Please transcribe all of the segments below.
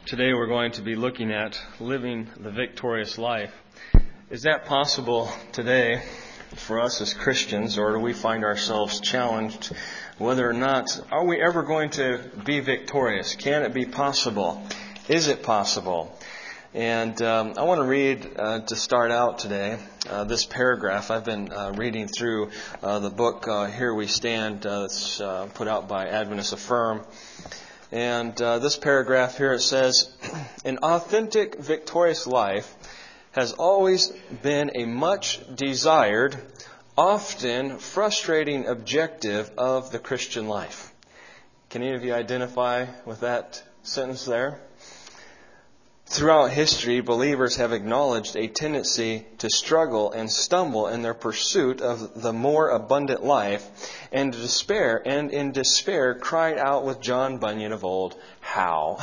Today we're going to be looking at living the victorious life. Is that possible today for us as Christians, or do we find ourselves challenged whether or not are we ever going to be victorious? Can it be possible? Is it possible? And I want to read, to start out today, this paragraph. I've been reading through the book, Here We Stand, that's put out by Adventist Affirm. And this paragraph here, it says, "An authentic, victorious life has always been a much desired, often frustrating objective of the Christian life." Can any of you identify with that sentence there? Throughout history, believers have acknowledged a tendency to struggle and stumble in their pursuit of the more abundant life, and in despair cried out with John Bunyan of old, "How?"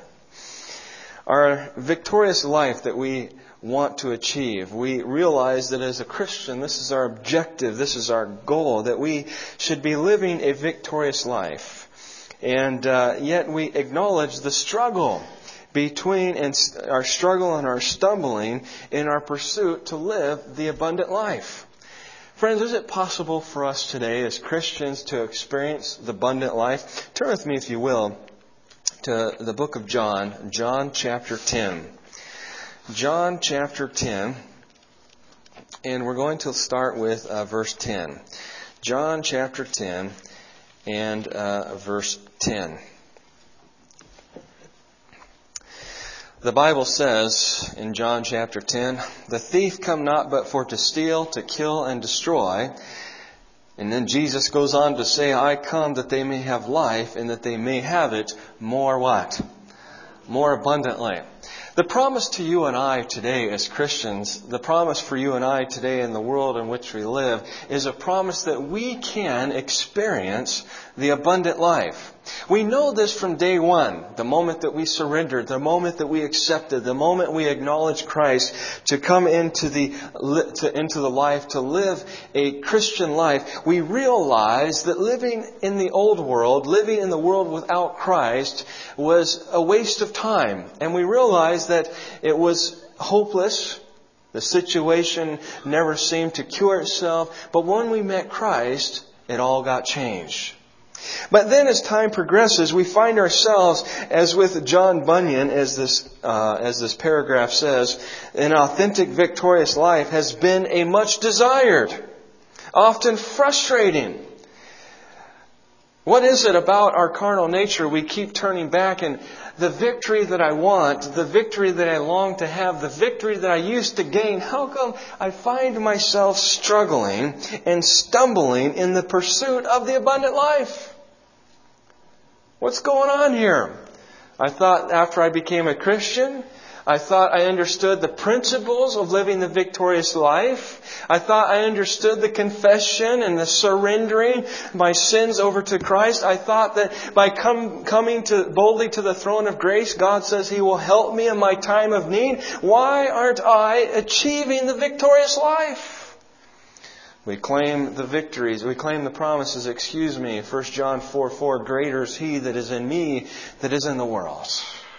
Our victorious life that we want to achieve, we realize that as a Christian, this is our objective, this is our goal, that we should be living a victorious life. And yet we acknowledge the struggle between our struggle and our stumbling in our pursuit to live the abundant life. Friends, is it possible for us today as Christians to experience the abundant life? Turn with me, if you will, to the book of John, John chapter 10. John chapter 10, and we're going to start with verse 10. John chapter 10 and verse 10. The Bible says in John chapter 10, "The thief come not but for to steal, to kill, and destroy." And then Jesus goes on to say, "I come that they may have life, and that they may have it more" what? More abundantly. The promise to you and I today as Christians, the promise for you and I today in the world in which we live, is a promise that we can experience the abundant life. We know this from day one, the moment that we surrendered, the moment that we accepted, the moment we acknowledged Christ to come into the life, to live a Christian life. We realize that living in the old world, living in the world without Christ, was a waste of time. And we realized that it was hopeless. The situation never seemed to cure itself. But when we met Christ, it all got changed. But then as time progresses, we find ourselves, as with John Bunyan, as this paragraph says, an authentic, victorious life has been a much desired, often frustrating. What is it about our carnal nature we keep turning back, and the victory that I want, the victory that I long to have, the victory that I used to gain, how come I find myself struggling and stumbling in the pursuit of the abundant life? What's going on here? I thought after I became a Christian, I thought I understood the principles of living the victorious life. I thought I understood the confession and the surrendering my sins over to Christ. I thought that by coming boldly to the throne of grace, God says He will help me in my time of need. Why aren't I achieving the victorious life? We claim the victories, we claim the promises, 1 John 4:4, "Greater is He that is in me that is in the world."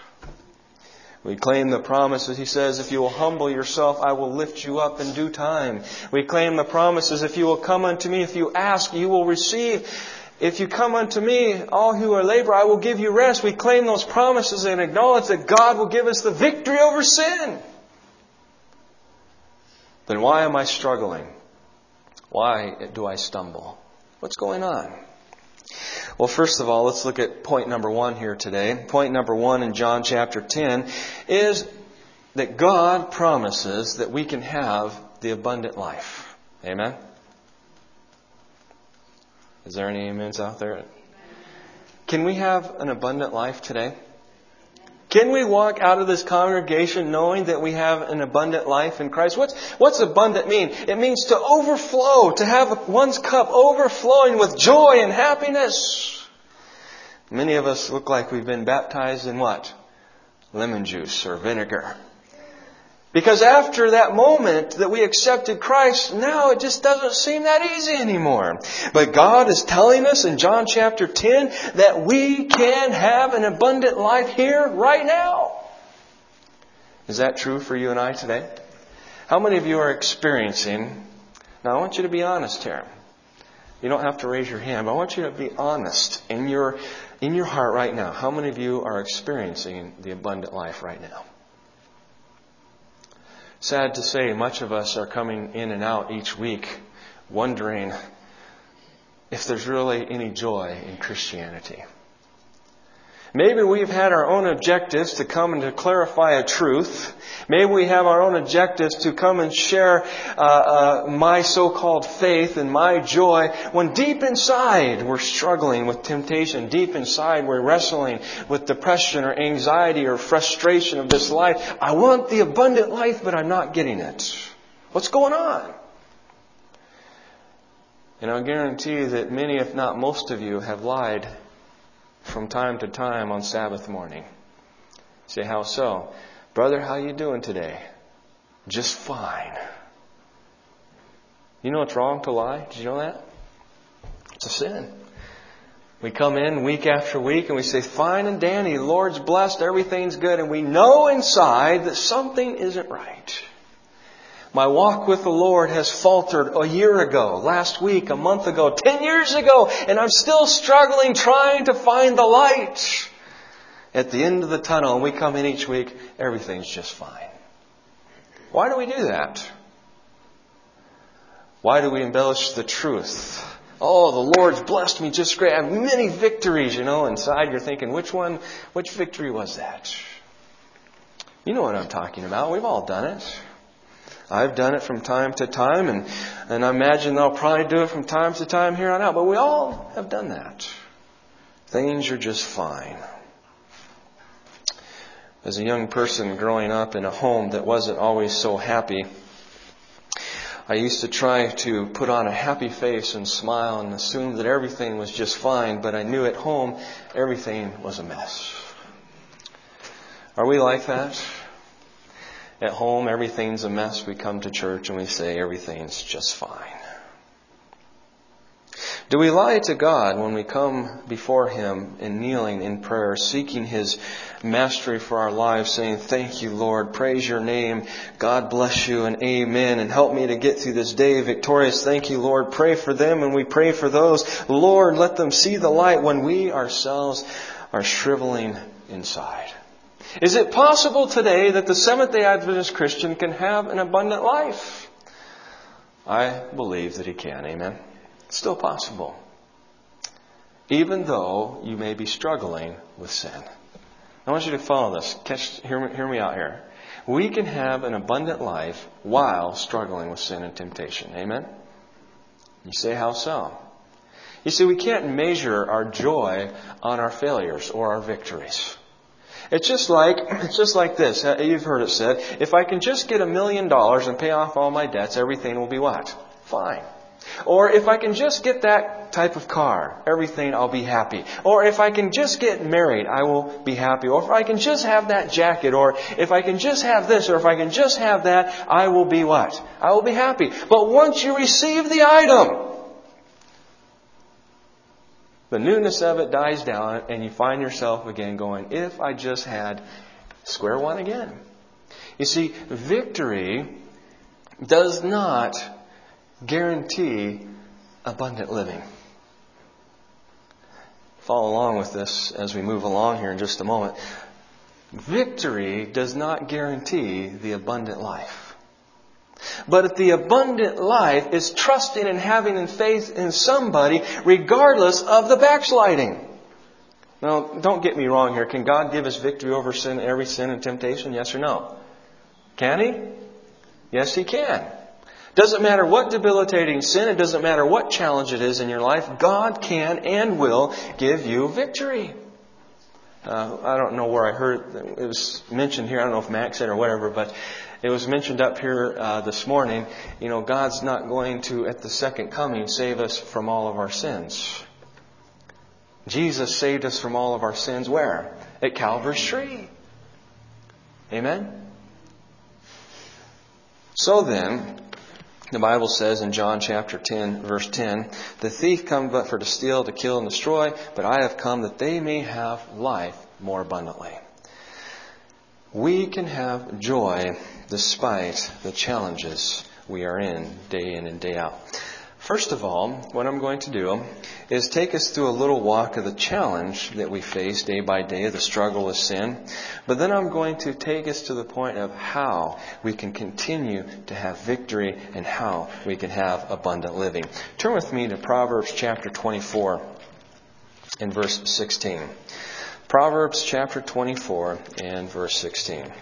We claim the promises. He says, "If you will humble yourself, I will lift you up in due time." We claim the promises, "If you will come unto me, if you ask, you will receive. If you come unto me, all who are labor, I will give you rest." We claim those promises and acknowledge that God will give us the victory over sin. Then why am I struggling? Why do I stumble? What's going on? Well, first of all, let's look at point number 1 here today. Point number 1 in John chapter 10 is that God promises that we can have the abundant life. Amen? Is there any amens out there? Can we have an abundant life today? Can we walk out of this congregation knowing that we have an abundant life in Christ? What's abundant mean? It means to overflow, to have one's cup overflowing with joy and happiness. Many of us look like we've been baptized in what? Lemon juice or vinegar. Because after that moment that we accepted Christ, now it just doesn't seem that easy anymore. But God is telling us in John chapter 10 that we can have an abundant life here right now. Is that true for you and I today? How many of you are experiencing... Now I want you to be honest here. You don't have to raise your hand, but I want you to be honest in your heart right now. How many of you are experiencing the abundant life right now? Sad to say, much of us are coming in and out each week wondering if there's really any joy in Christianity. Maybe we've had our own objectives to come and to clarify a truth. Maybe we have our own objectives to come and share my so-called faith and my joy, when deep inside we're struggling with temptation. Deep inside we're wrestling with depression or anxiety or frustration of this life. I want the abundant life, but I'm not getting it. What's going on? And I'll guarantee that many, if not most of you, have lied from time to time on Sabbath morning. Say, how so? Brother, how you doing today? Just fine. You know it's wrong to lie? Did you know that? It's a sin. We come in week after week and we say, fine and dandy, the Lord's blessed, everything's good. And we know inside that something isn't right. My walk with the Lord has faltered a year ago, last week, a month ago, 10 years ago, and I'm still struggling trying to find the light. At the end of the tunnel, and we come in each week, everything's just fine. Why do we do that? Why do we embellish the truth? Oh, the Lord's blessed me just great. I have many victories, Inside you're thinking, which victory was that? You know what I'm talking about. We've all done it. I've done it from time to time, and I imagine I'll probably do it from time to time here on out. But we all have done that. Things are just fine. As a young person growing up in a home that wasn't always so happy, I used to try to put on a happy face and smile and assume that everything was just fine, but I knew at home everything was a mess. Are we like that? At home, everything's a mess. We come to church and we say everything's just fine. Do we lie to God when we come before Him in kneeling in prayer, seeking His mastery for our lives, saying, thank you, Lord, praise your name, God bless you, and amen, and help me to get through this day victorious. Thank you, Lord. Pray for them and we pray for those. Lord, let them see the light when we ourselves are shriveling inside. Is it possible today that the Seventh-day Adventist Christian can have an abundant life? I believe that he can. Amen. It's still possible. Even though you may be struggling with sin. I want you to follow this. Hear me out here. We can have an abundant life while struggling with sin and temptation. Amen? You say, how so? You see, we can't measure our joy on our failures or our victories. It's just like this. You've heard it said, if I can just get $1 million and pay off all my debts, everything will be what? Fine. Or if I can just get that type of car, everything, I'll be happy. Or if I can just get married, I will be happy. Or if I can just have that jacket. Or if I can just have this. Or if I can just have that, I will be what? I will be happy. But once you receive the item, the newness of it dies down and you find yourself again going, if I just had square one again. You see, victory does not guarantee abundant living. Follow along with this as we move along here in just a moment. Victory does not guarantee the abundant life. But the abundant life is trusting and having in faith in somebody regardless of the backsliding. Now, don't get me wrong here. Can God give us victory over sin, every sin and temptation? Yes or no? Can He? Yes, He can. Doesn't matter what debilitating sin, it doesn't matter what challenge it is in your life, God can and will give you victory. I don't know where I heard it was mentioned here. I don't know if Max said or whatever, but it was mentioned up here this morning. God's not going to, at the second coming, save us from all of our sins. Jesus saved us from all of our sins where? At Calvary's tree. Amen? So then, the Bible says in John chapter 10, verse 10, the thief comes but for to steal, to kill, and destroy, but I have come that they may have life more abundantly. We can have joy despite the challenges we are in and day out. First of all, what I'm going to do is take us through a little walk of the challenge that we face day by day, the struggle with sin. But then I'm going to take us to the point of how we can continue to have victory and how we can have abundant living. Turn with me to Proverbs chapter 24 and verse 16. Proverbs chapter 24 and verse 16.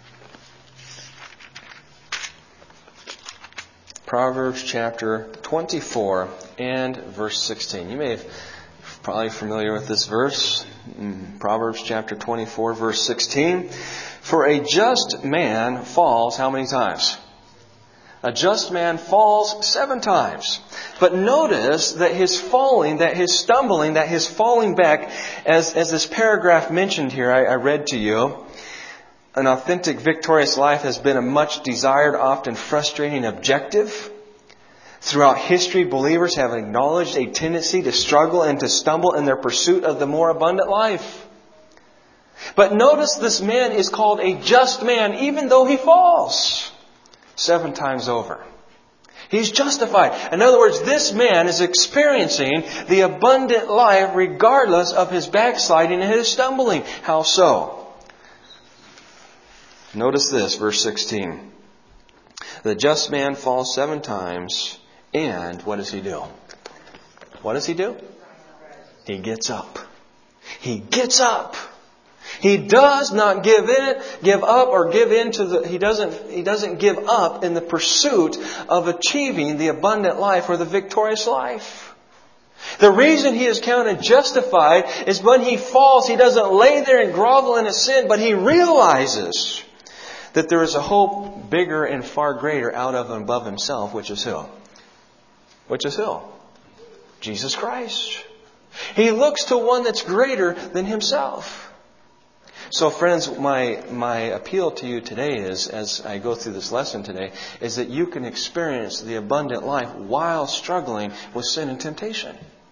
Proverbs chapter 24 and verse 16. You may have probably familiar with this verse. Proverbs chapter 24 verse 16. For a just man falls how many times? A just man falls 7 times. But notice that his falling, that his stumbling, that his falling back, as this paragraph mentioned here, I read to you, an authentic, victorious life has been a much desired, often frustrating objective. Throughout history, believers have acknowledged a tendency to struggle and to stumble in their pursuit of the more abundant life. But notice this man is called a just man, even though he falls 7 times over. He's justified. In other words, this man is experiencing the abundant life regardless of his backsliding and his stumbling. How so? Notice this, verse 16. The just man falls 7 times, and what does he do? What does he do? He gets up. He gets up. He does not give up or give in to the, he doesn't give up in the pursuit of achieving the abundant life or the victorious life. The reason he is counted justified is when he falls, he doesn't lay there and grovel in his sin, but he realizes that there is a hope bigger and far greater out of and above himself, which is who? Which is who? Jesus Christ. He looks to one that's greater than himself. So friends, my appeal to you today is, as I go through this lesson today, is that you can experience the abundant life while struggling with sin and temptation.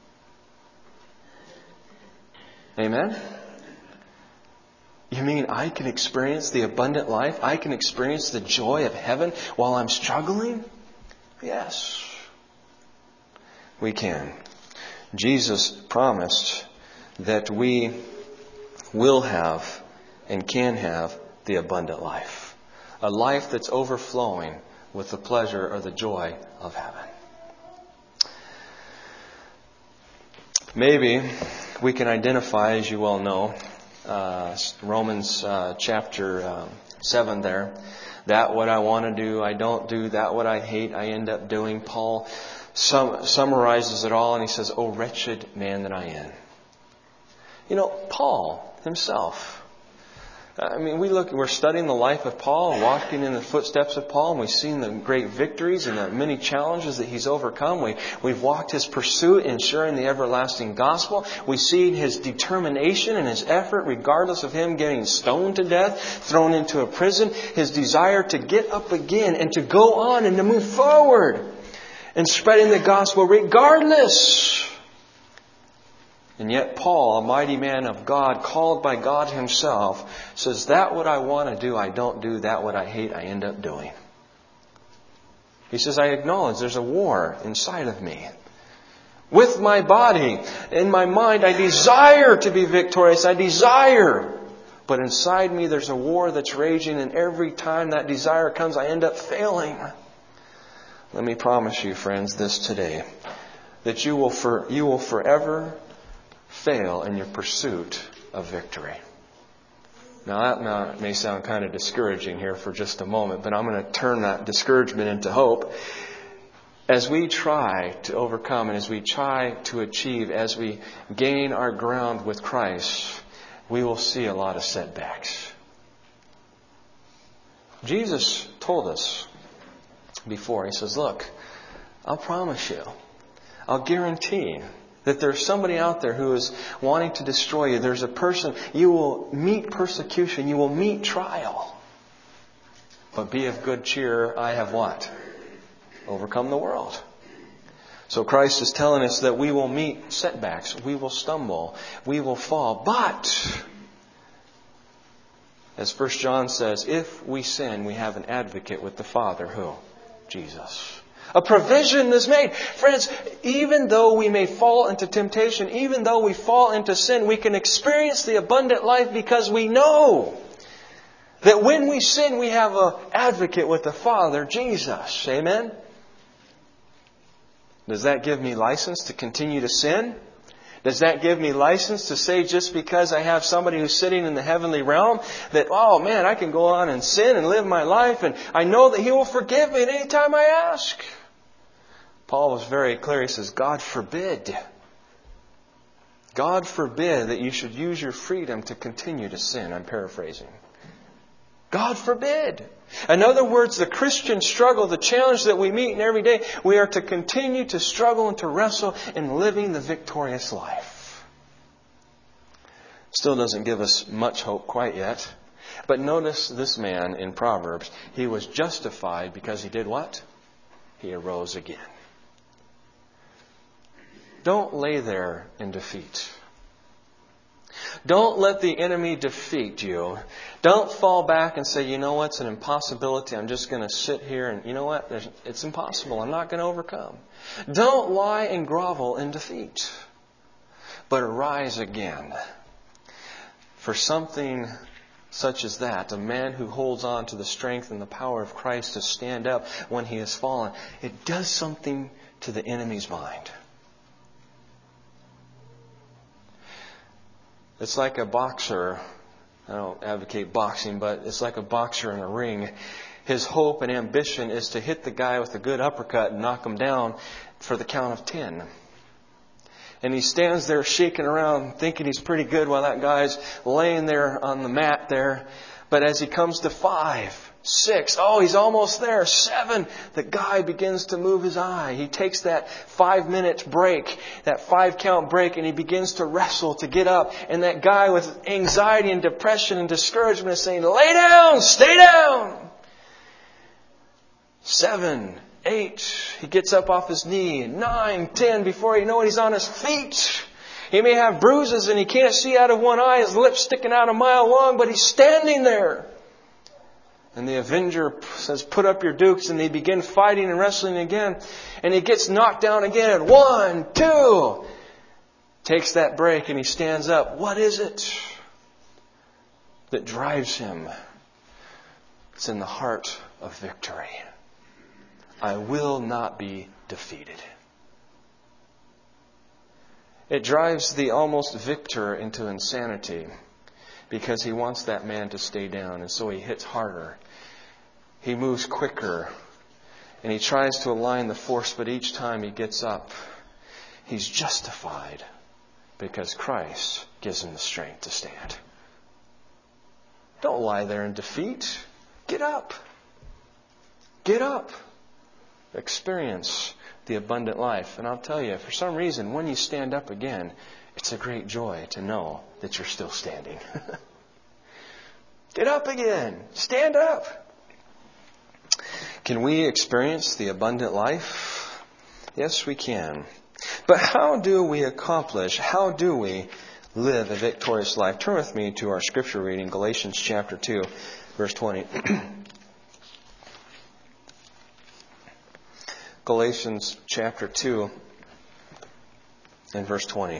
Amen? You mean I can experience the abundant life? I can experience the joy of heaven while I'm struggling? Yes, we can. Jesus promised that we will have and can have the abundant life. A life that's overflowing with the pleasure or the joy of heaven. Maybe we can identify, as you well know, Romans chapter 7 there. That what I want to do, I don't do. That what I hate, I end up doing. Paul summarizes it all and he says, "Oh, wretched man that I am." You know, Paul himself. We're studying the life of Paul, walking in the footsteps of Paul, and we've seen the great victories and the many challenges that he's overcome. We've walked his pursuit in sharing the everlasting gospel. We've seen his determination and his effort, regardless of him getting stoned to death, thrown into a prison, his desire to get up again and to go on and to move forward and spreading the gospel regardless. And yet Paul, a mighty man of God, called by God himself, says, that what I want to do, I don't do. That what I hate, I end up doing. He says, I acknowledge there's a war inside of me. With my body, in my mind, I desire to be victorious. I desire. But inside me, there's a war that's raging, and every time that desire comes, I end up failing. Let me promise you, friends, this today, that you will forever fail in your pursuit of victory. Now that may sound kind of discouraging here for just a moment, but I'm going to turn that discouragement into hope. As we try to overcome and as we try to achieve, as we gain our ground with Christ, we will see a lot of setbacks. Jesus told us before, He says, look, I'll promise you, I'll guarantee that there's somebody out there who is wanting to destroy you. There's a person, you will meet persecution, you will meet trial. But be of good cheer, I have what? Overcome the world. So Christ is telling us that we will meet setbacks. We will stumble. We will fall. But, as 1 John says, if we sin, we have an advocate with the Father. Who? Jesus. A provision is made. Friends, even though we may fall into temptation, even though we fall into sin, we can experience the abundant life because we know that when we sin, we have an advocate with the Father, Jesus. Amen? Does that give me license to continue to sin? Does that give me license to say just because I have somebody who's sitting in the heavenly realm that, oh man, I can go on and sin and live my life and I know that He will forgive me at any time I ask? Paul was very clear. He says, God forbid. God forbid that you should use your freedom to continue to sin. I'm paraphrasing. God forbid. In other words, the Christian struggle, the challenge that we meet in every day, we are to continue to struggle and to wrestle in living the victorious life. Still doesn't give us much hope quite yet. But notice this man in Proverbs. He was justified because he did what? He arose again. Don't lay there in defeat. Don't let the enemy defeat you. Don't fall back and say, you know what, it's an impossibility. I'm just going to sit here and, you know what, it's impossible. I'm not going to overcome. Don't lie and grovel in defeat. But arise again. For something such as that, a man who holds on to the strength and the power of Christ to stand up when he has fallen, it does something to the enemy's mind. It's like a boxer. I don't advocate boxing, but it's like a boxer in a ring. His hope and ambition is to hit the guy with a good uppercut and knock him down for the count of 10. And he stands there shaking around thinking he's pretty good while that guy's laying there on the mat there. But as he comes to 5, 6, oh, he's almost there. 7, the guy begins to move his eye. He takes that 5-minute break, that 5-count break, and he begins to wrestle to get up. And that guy with anxiety and depression and discouragement is saying, lay down, stay down. 7, 8, he gets up off his knee. 9, 10, before you know it, he's on his feet. He may have bruises and he can't see out of one eye, his lips sticking out a mile long, but he's standing there. And the avenger says, put up your dukes, and they begin fighting and wrestling again. And he gets knocked down again. 1, 2. Takes that break and he stands up. What is it that drives him? It's in the heart of victory. I will not be defeated. It drives the almost victor into insanity because he wants that man to stay down. And so he hits harder. He moves quicker. And he tries to align the force, but each time he gets up, he's justified because Christ gives him the strength to stand. Don't lie there in defeat. Get up. Get up. Experience the abundant life. And I'll tell you, for some reason, when you stand up again, it's a great joy to know that you're still standing. Get up again. Stand up. Can we experience the abundant life? Yes, we can. But how do we live a victorious life? Turn with me to our scripture reading, Galatians chapter 2, verse 20. Galatians chapter 2 and verse 20.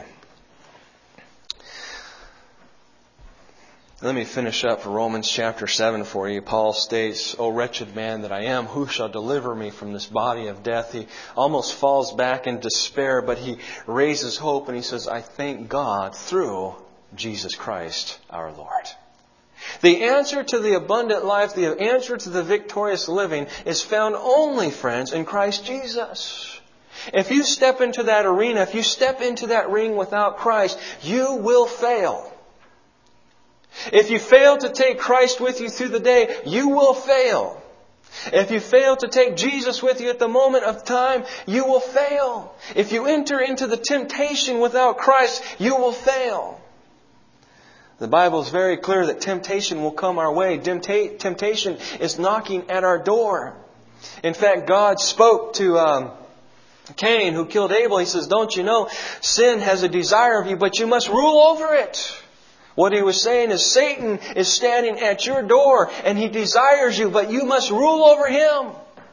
Let me finish up Romans chapter 7 for you. Paul states, O wretched man that I am, who shall deliver me from this body of death? He almost falls back in despair, but he raises hope and he says, I thank God through Jesus Christ our Lord. The answer to the abundant life, the answer to the victorious living is found only, friends, in Christ Jesus. If you step into that arena, if you step into that ring without Christ, you will fail. If you fail to take Christ with you through the day, you will fail. If you fail to take Jesus with you at the moment of time, you will fail. If you enter into the temptation without Christ, you will fail. The Bible is very clear that temptation will come our way. Temptation is knocking at our door. In fact, God spoke to Cain, who killed Abel. He says, don't you know, sin has a desire of you, but you must rule over it. What he was saying is Satan is standing at your door and he desires you, but you must rule over him.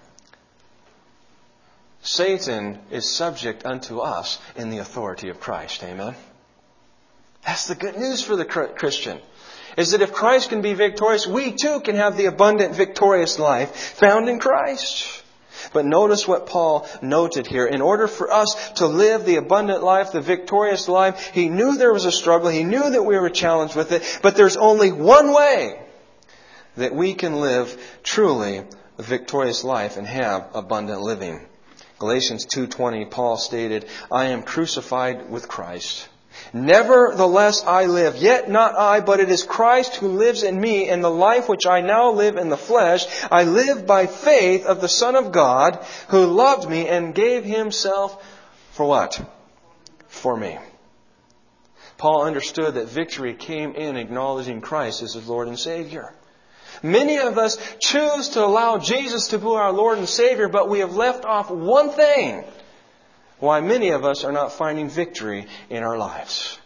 Satan is subject unto us in the authority of Christ. Amen. That's the good news for the Christian. Is that if Christ can be victorious, we too can have the abundant victorious life found in Christ. But notice what Paul noted here. In order for us to live the abundant life, the victorious life, he knew there was a struggle. He knew that we were challenged with it. But there's only one way that we can live truly a victorious life and have abundant living. Galatians 2:20, Paul stated, I am crucified with Christ. Nevertheless I live, yet not I, but it is Christ who lives in me, and the life which I now live in the flesh, I live by faith of the Son of God, who loved me and gave Himself for what? For me. Paul understood that victory came in acknowledging Christ as His Lord and Savior. Many of us choose to allow Jesus to be our Lord and Savior, but we have left off one thing. Why many of us are not finding victory in our lives.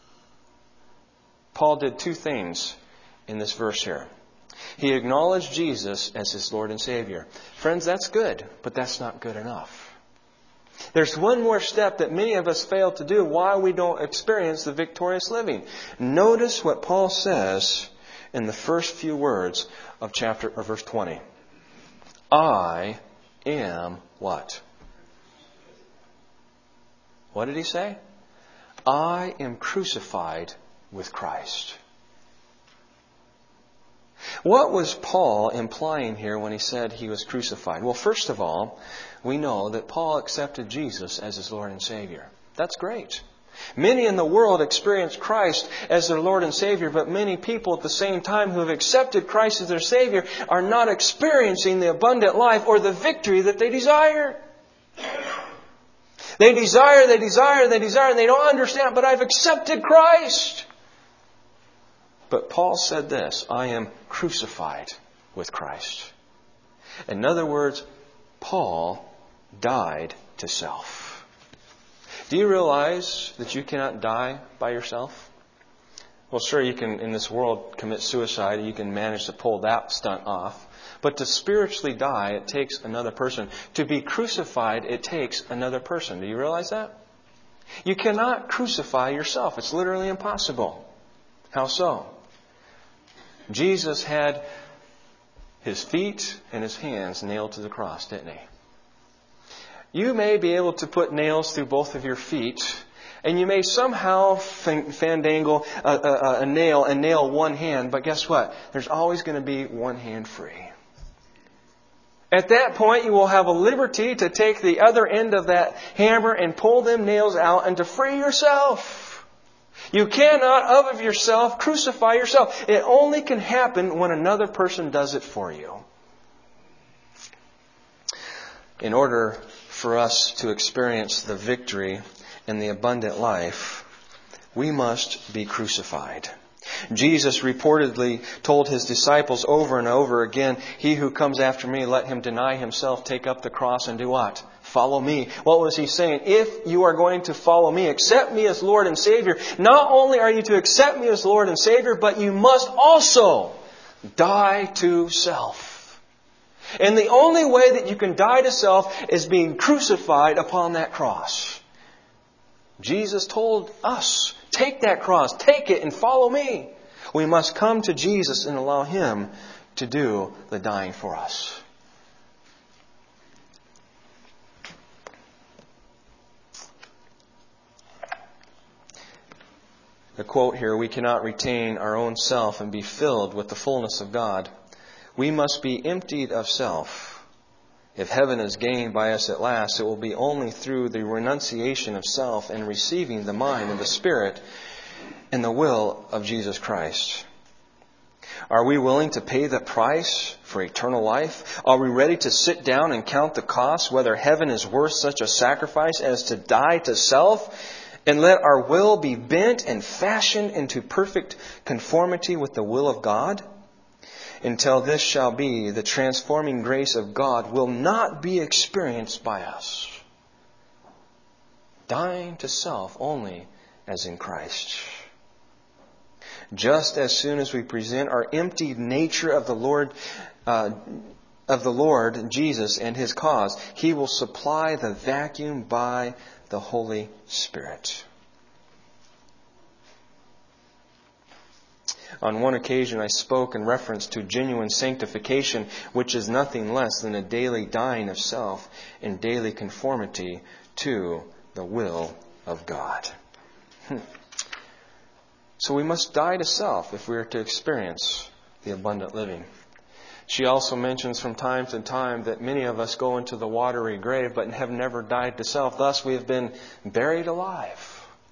Paul did two things in this verse here. He acknowledged Jesus as his Lord and Savior. Friends, that's good, but that's not good enough. There's one more step that many of us fail to do why we don't experience the victorious living. Notice what Paul says in the first few words of verse 20. I am what? What did he say? I am crucified with Christ. What was Paul implying here when he said he was crucified? Well, first of all, we know that Paul accepted Jesus as his Lord and Savior. That's great. Many in the world experience Christ as their Lord and Savior, but many people at the same time who have accepted Christ as their Savior are not experiencing the abundant life or the victory that they desire. They desire, and they don't understand, but I've accepted Christ. But Paul said this, I am crucified with Christ. In other words, Paul died to self. Do you realize that you cannot die by yourself? Well, sure, you can, in this world, commit suicide. You can manage to pull that stunt off. But to spiritually die, it takes another person. To be crucified, it takes another person. Do you realize that? You cannot crucify yourself. It's literally impossible. How so? Jesus had His feet and His hands nailed to the cross, didn't He? You may be able to put nails through both of your feet, and you may somehow fandangle a nail and nail one hand, but guess what? There's always going to be one hand free. At that point, you will have a liberty to take the other end of that hammer and pull them nails out and to free yourself. You cannot of yourself crucify yourself. It only can happen when another person does it for you. In order for us to experience the victory and the abundant life, we must be crucified. Jesus reportedly told His disciples over and over again, he who comes after me, let him deny himself, take up the cross and do what? Follow me. What was He saying? If you are going to follow me, accept me as Lord and Savior, not only are you to accept me as Lord and Savior, but you must also die to self. And the only way that you can die to self is being crucified upon that cross. Jesus told us, take that cross, take it and follow me. We must come to Jesus and allow Him to do the dying for us. The quote here, we cannot retain our own self and be filled with the fullness of God. We must be emptied of self. If heaven is gained by us at last, it will be only through the renunciation of self and receiving the mind and the Spirit and the will of Jesus Christ. Are we willing to pay the price for eternal life? Are we ready to sit down and count the cost, whether heaven is worth such a sacrifice as to die to self And let our will be bent and fashioned into perfect conformity with the will of God, until this shall be, the transforming grace of God will not be experienced by us. Dying to self only as in Christ. Just as soon as we present our emptied nature of the Lord Jesus and His cause, He will supply the vacuum by the Holy Spirit. On one occasion I spoke in reference to genuine sanctification, which is nothing less than a daily dying of self in daily conformity to the will of God. So we must die to self if we are to experience the abundant living. She also mentions from time to time that many of us go into the watery grave but have never died to self. Thus we have been buried alive.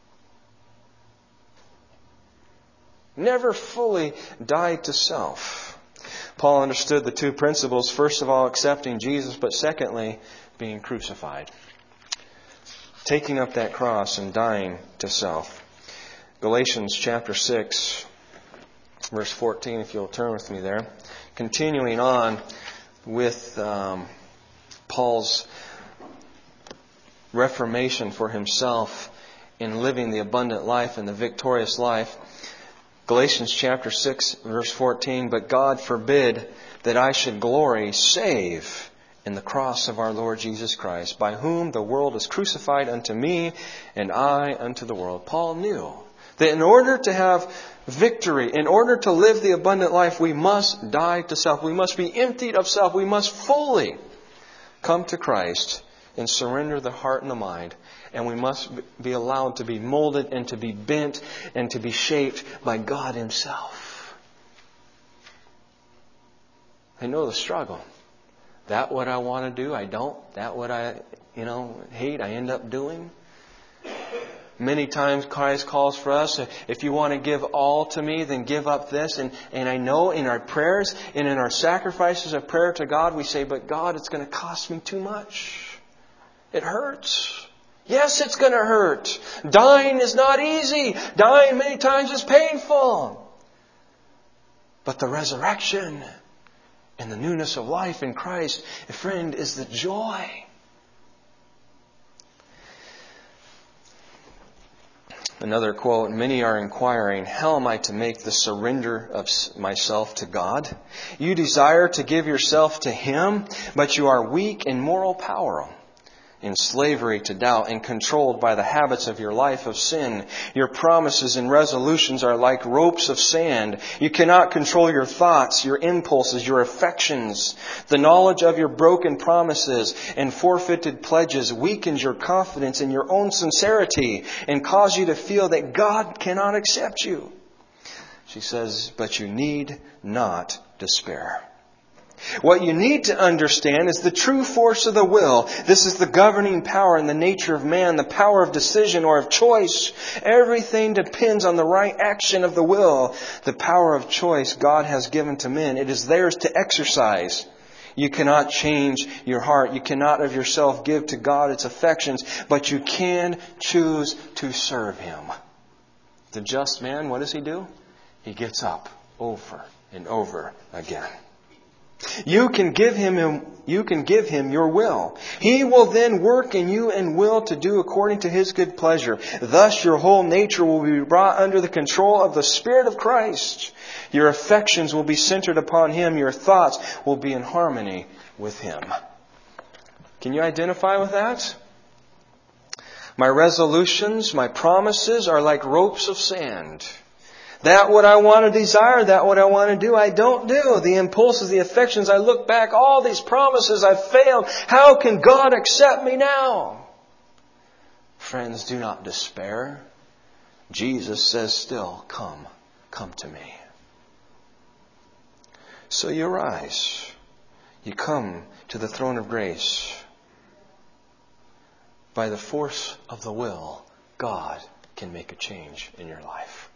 Never fully died to self. Paul understood the two principles. First of all, accepting Jesus, but secondly, being crucified. Taking up that cross and dying to self. Galatians chapter 6, verse 14, if you'll turn with me there. Continuing on with Paul's reformation for himself in living the abundant life and the victorious life. Galatians chapter 6, verse 14, but God forbid that I should glory save in the cross of our Lord Jesus Christ, by whom the world is crucified unto me, and I unto the world. Paul knew that in order to have victory, in order to live the abundant life, we must die to self. We must be emptied of self. We must fully come to Christ and surrender the heart and the mind. And we must be allowed to be molded and to be bent and to be shaped by God Himself. I know the struggle. That what I want to do, I don't. That what I, hate, I end up doing. Many times Christ calls for us, if you want to give all to me, then give up this. And I know in our prayers and in our sacrifices of prayer to God, we say, but God, it's going to cost me too much. It hurts. Yes, it's going to hurt. Dying is not easy. Dying many times is painful. But the resurrection and the newness of life in Christ, friend, is the joy. Another quote, many are inquiring, how am I to make the surrender of myself to God? You desire to give yourself to Him, but you are weak in moral power, in slavery to doubt, and controlled by the habits of your life of sin. Your promises and resolutions are like ropes of sand. You cannot control your thoughts, your impulses, your affections. The knowledge of your broken promises and forfeited pledges weakens your confidence in your own sincerity and cause you to feel that God cannot accept you. She says, but you need not despair. What you need to understand is the true force of the will. This is the governing power in the nature of man, the power of decision or of choice. Everything depends on the right action of the will. The power of choice God has given to men. It is theirs to exercise. You cannot change your heart. You cannot of yourself give to God its affections, but you can choose to serve Him. The just man, what does he do? He gets up over and over again. You can give him your will. He will then work in you and will to do according to His good pleasure. Thus your whole nature will be brought under the control of the Spirit of Christ. Your affections will be centered upon Him. Your thoughts will be in harmony with Him. Can you identify with that? My resolutions, my promises are like ropes of sand. That what I want to desire, that what I want to do, I don't do. The impulses, the affections, I look back, all these promises, I've failed. How can God accept me now? Friends, do not despair. Jesus says still, come to me. So you rise. You come to the throne of grace. By the force of the will, God can make a change in your life.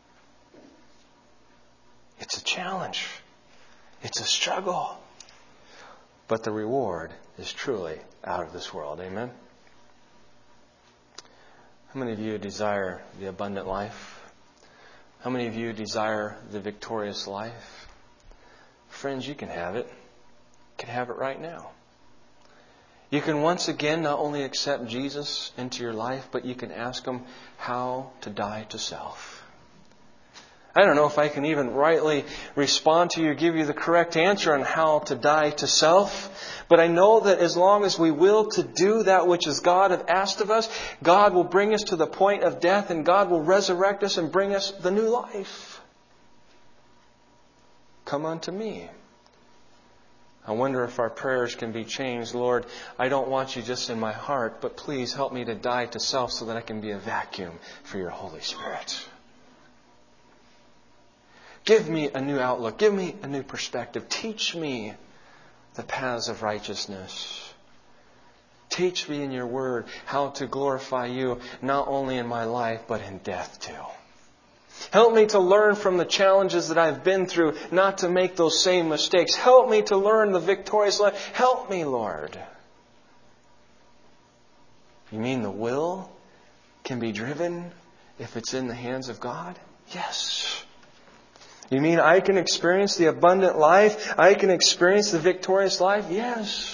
It's a challenge. It's a struggle. But the reward is truly out of this world. Amen? How many of you desire the abundant life? How many of you desire the victorious life? Friends, you can have it. You can have it right now. You can once again not only accept Jesus into your life, but you can ask Him how to die to self. I don't know if I can even rightly respond to you, give you the correct answer on how to die to self. But I know that as long as we will to do that which is God hath asked of us, God will bring us to the point of death and God will resurrect us and bring us the new life. Come unto me. I wonder if our prayers can be changed. Lord, I don't want you just in my heart, but please help me to die to self so that I can be a vacuum for your Holy Spirit. Give me a new outlook. Give me a new perspective. Teach me the paths of righteousness. Teach me in your word how to glorify you, not only in my life, but in death too. Help me to learn from the challenges that I've been through, not to make those same mistakes. Help me to learn the victorious life. Help me, Lord. You mean the will can be driven if it's in the hands of God? Yes. You mean I can experience the abundant life? I can experience the victorious life? Yes.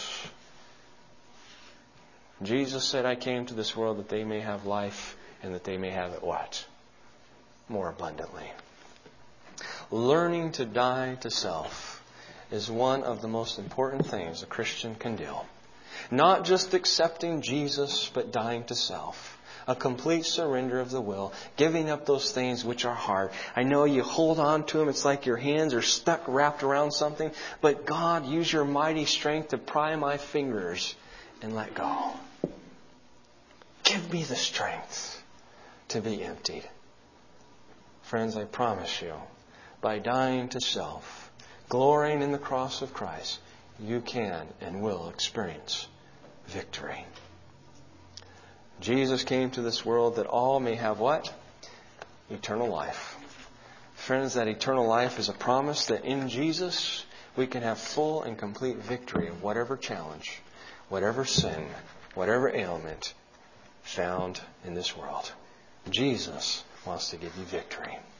Jesus said, I came to this world that they may have life and that they may have it what? More abundantly. Learning to die to self is one of the most important things a Christian can do. Not just accepting Jesus, but dying to self. A complete surrender of the will, giving up those things which are hard. I know you hold on to them. It's like your hands are stuck, wrapped around something. But God, use your mighty strength to pry my fingers and let go. Give me the strength to be emptied. Friends, I promise you, by dying to self, glorying in the cross of Christ, you can and will experience victory. Jesus came to this world that all may have what? Eternal life. Friends, that eternal life is a promise that in Jesus we can have full and complete victory of whatever challenge, whatever sin, whatever ailment found in this world. Jesus wants to give you victory.